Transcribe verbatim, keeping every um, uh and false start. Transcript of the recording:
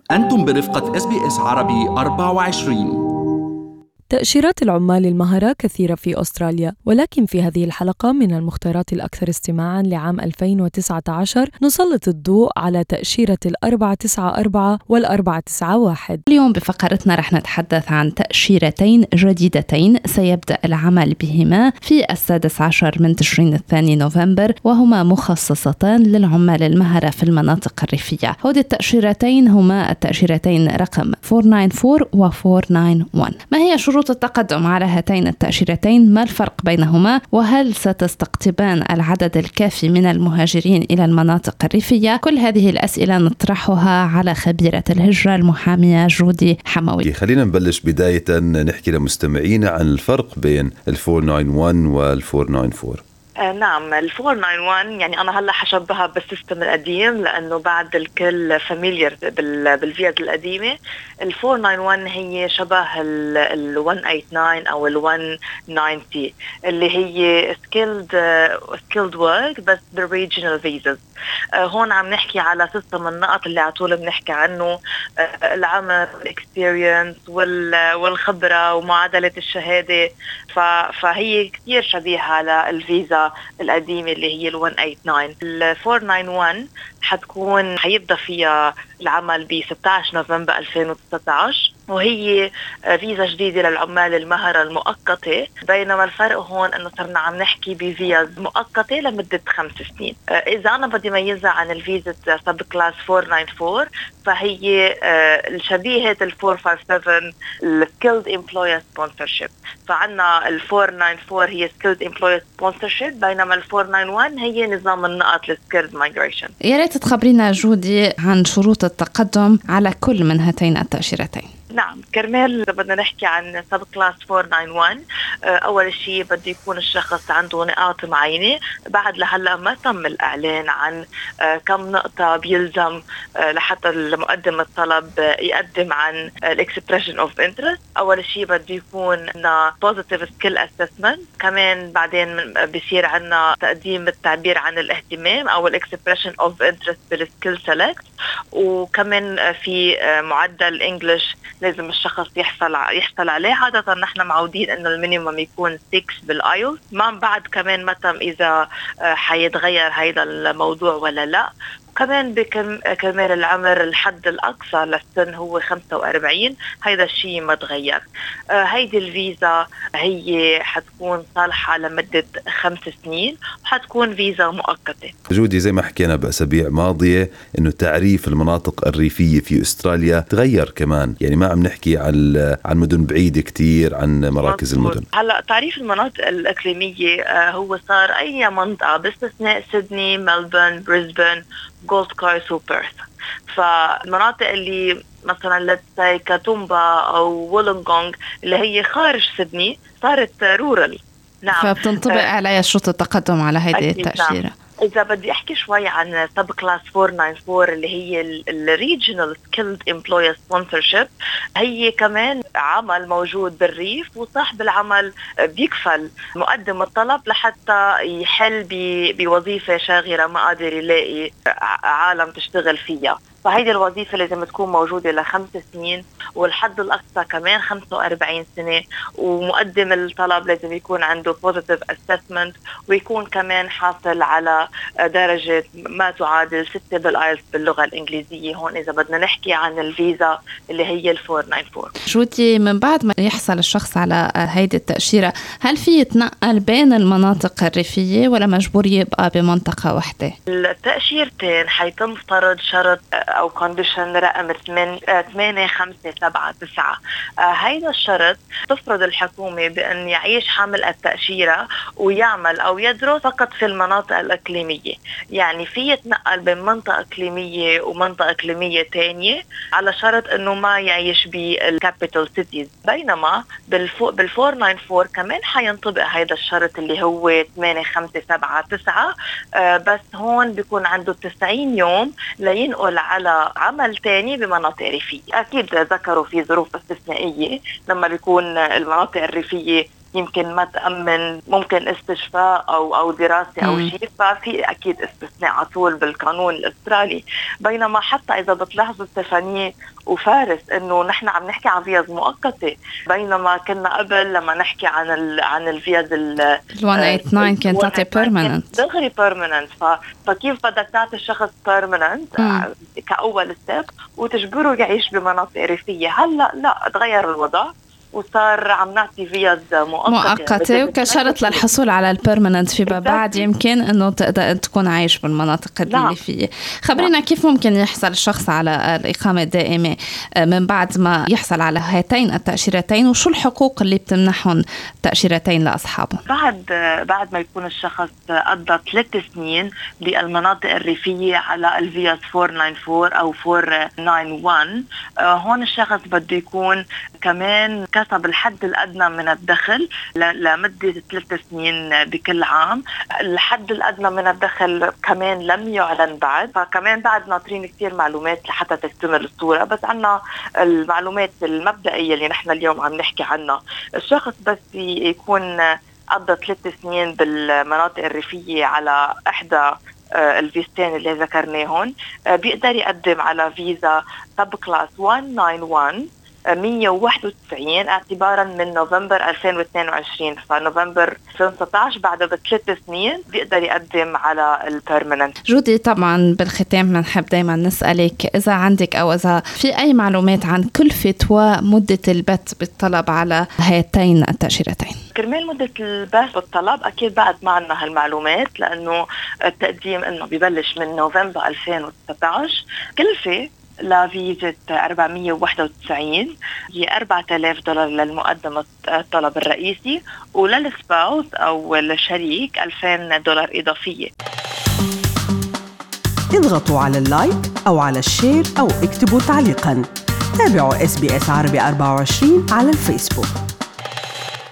أنتم برفقة إس بي إس عربي أربعة وعشرين. تأشيرات العمال المهرة كثيرة في أستراليا، ولكن في هذه الحلقة من المختارات الأكثر استماعاً لعام ألفين وتسعة عشر نسلط الضوء على تأشيرة الأربعة تسعة أربعة والأربعة تسعة واحد. اليوم بفقرتنا رح نتحدث عن تأشيرتين جديدتين سيبدأ العمل بهما في السادس عشر من تشرين الثاني نوفمبر، وهما مخصصتان للعمال المهرة في المناطق الريفية. هذه التأشيرتين هما التأشيرتين رقم أربعمائة وتسعة وأربعين و أربعمائة وواحد وأربعين. ما هي شروط التقدم على هاتين التأشيرتين؟ ما الفرق بينهما؟ وهل ستستقطبان العدد الكافي من المهاجرين إلى المناطق الريفية؟ كل هذه الأسئلة نطرحها على خبيرة الهجرة المحامية جودي حموي. خلينا نبلش بداية نحكي لمستمعينا عن الفرق بين ال أربعمائة وواحد وال أربعمائة وأربعة وأربعين. آه نعم، ال أربعمائة وواحد يعني أنا هلا حشبهها بالسيستم القديم لأنه بعد الكل فاميليار بالفيز القديمة. ال أربعمائة وواحد هي شبه ال مئة وتسعة وثمانين أو ال مئة وتسعين اللي هي skilled uh, skilled work بس بالregional visas. uh, هون عم نحكي على سيستم النقط اللي عطول بنحكي عنه، uh, العمر experience والخبرة ومعادلة الشهادة. فهي كتير شبيهة على الفيزا القديمة اللي هي ال مئة وتسعة وثمانين. ال أربعمائة وواحد حتكون حيبدأ فيها العمل ب ستة عشر نوفمبر ألفين وتسعة عشر، وهي فيزا جديدة للعمال المهرة المؤقتة. بينما الفرق هون انه صرنا عم نحكي بفيز مؤقتة لمدة خمس سنين. اذا انا بدي ميزها عن الفيزا سب كلاس أربعمائة وأربعة وأربعين فهي الشبيهة ال أربعمائة وسبعة وخمسين السكيلد امبلوير سبونسرشيب. فعنا ال أربعمائة وأربعة وأربعين هي سكيلد امبلوير سبونسرشيب، بينما ال أربعمائة وواحد هي نظام النقط السكيلد مايجريشن. يا ريت تخبرينا جودي عن شروط التقدم على كل من هاتين التأشيرتين. نعم، كرمال بدنا نحكي عن سب كلاس أربعمائة وواحد، أول شيء بده يكون الشخص عنده نقاط معينة. بعد لهلا ما تم الإعلان عن كم نقطة بيلزم لحتى المقدم الطلب يقدم عن الإكسبريشن أوف إنترست. أول شيء بده يكون عنا positive skill assessment، كمان بعدين بيصير عنا تقديم التعبير عن الاهتمام أو الإكسبريشن أوف إنترست بالسكيل سيلكت، وكمان في معدل إنجليش لازم الشخص يحصل يحصل عليه. عادة نحن معودين إنه المينيمم يكون ستة بالآيلتس. ما بعد كمان ما تم إذا حيتغير هيدا الموضوع ولا لا. كمان بكمال العمر الحد الأقصى للسن هو خمسة وأربعين، هيدا الشيء ما تغير. آه هيدي الفيزا هي حتكون صالحة لمدة خمس سنين وحتكون فيزا مؤقتة. جودي، زي ما حكينا بأسابيع ماضية إنه تعريف المناطق الريفية في أستراليا تغير كمان، يعني ما عم نحكي عن عن مدن بعيدة كتير عن مراكز المدن. هلا تعريف المناطق الإقليمية آه هو صار أي منطقة باستثناء سيدني، ملبورن، بريسبن، جولد كوست وبيرث. فالمناطق اللي مثلا لتسي كاتومبا أو وولونغونغ اللي هي خارج سيدني صارت رورال. نعم، فبتنطبق آه عليها شروط التقدم على هذه التأشيرة. نعم. إذا بدي أحكي شوي عن سب كلاس أربعمائة وأربعة اللي هي الريجنال سكيلد امبلوير سبونسرشيب، هي كمان عمل موجود بالريف، وصاحب العمل بيكفل مقدم الطلب لحتى يحل بوظيفة شاغرة ما قادر يلاقي عالم تشتغل فيها. فهيدي الوظيفة لازم تكون موجودة لخمس سنين، والحد الأقصى كمان خمسة وأربعين سنة، ومقدم الطلب لازم يكون عنده positive assessment، ويكون كمان حاصل على درجة ما تعادل ستة بالآيلتس باللغة الإنجليزية. هون إذا بدنا نحكي عن الفيزا اللي هي ال أربعمائة وأربعة. جودي، من بعد ما يحصل الشخص على هيدي التأشيرة هل في يتنقل بين المناطق الريفية ولا مجبور يبقى بمنطقة واحدة؟ التأشيرتين حيتم فرض شرط أو كونديشن رقم ثمانية خمسة سبعة تسعة. هيدا الشرط تفرض الحكومة بأن يعيش حامل التأشيرة ويعمل أو يدرس فقط في المناطق الإقليمية. يعني في يتنقل بين منطقة إقليمية ومنطقة إقليمية تانية على شرط أنه ما يعيش بالكابيتال سيتيز. بينما بالفوق بالأربعمائة وأربعة كمان حينطبق هيدا الشرط اللي هو ثمانية خمسة سبعة تسعة، بس هون بيكون عنده تسعين يوم لينقل على عمل تاني بمناطق ريفية. أكيد ذكروا في ظروف استثنائية لما بيكون المناطق الريفية يمكن ما تأمن ممكن استشفاء أو أو دراسة أو شيء، ففي أكيد استثناء على طول بالقانون الأسترالي. بينما حتى إذا بتلاحظوا ستيفاني وفارس إنه نحن عم نحكي عن فيز مؤقتة، بينما كنا قبل لما نحكي عن ال عن الفيز ال مئة وثمانية وثمانين كانت تعطي بيرمننت دغري بيرمننت. فكيف بدك تعطي الشخص بيرمننت كأول ستيب وتجبره يعيش بمناطق ريفية؟ هلا لا، تغير الوضع وصار عم نعطي فيز مؤقتة مؤقتة وكشرط للحصول على البيرمننت فيما بعد يمكن انه تقدر تكون عايش بالمناطق اللي فيه. خبرينا كيف ممكن يحصل الشخص على الإقامة الدائمة من بعد ما يحصل على هاتين التأشيرتين، وشو الحقوق اللي بتمنحهم التأشيرتين لأصحابهم؟ بعد بعد ما يكون الشخص قضى ثلاث سنين بالمناطق الريفية على الفيز أربعمية وتسعة وأربعين أو أربعمية وواحد وتسعين، هون الشخص بده يكون كمان كسب الحد الأدنى من الدخل لمدة ثلاث سنين بكل عام. الحد الأدنى من الدخل كمان لم يعلن بعد، فكمان بعد ناطرين كتير معلومات لحتى تكتمل الصورة، بس عنا المعلومات المبدئية اللي نحن اليوم عم نحكي عنها. الشخص بس يكون قضى ثلاث سنين بالمناطق الريفية على إحدى الفيزتين اللي ذكرناهن، بيقدر يقدم على فيزا سب كلاس مئة وواحد وتسعين مئة وواحد وتسعين اعتبارا من نوفمبر ألفين واثنين وعشرين، فنوفمبر ألفين وتسعة عشر بعد بثلاث سنين بيقدر يقدم على البيرمننت. جودي، طبعا بالختام بنحب دايما نسألك إذا عندك أو إذا في أي معلومات عن كلفة ومدة البت بالطلب على هاتين التأشيرتين. كرمال مدة البحث بالطلب أكيد بعد ما عنا هالمعلومات، لأنه التقديم إنه بيبلش من نوفمبر ألفين وتسعة عشر. كلفة لفيزة أربعمية وواحد وتسعين هي أربعة آلاف دولار للمقدم الطلب الرئيسي، وللسباوس أو الشريك ألفين دولار إضافية. اضغطوا على اللايك أو على الشير أو اكتبوا تعليقاً. تابعوا إس بي إس عربي أربعة وعشرين على الفيسبوك.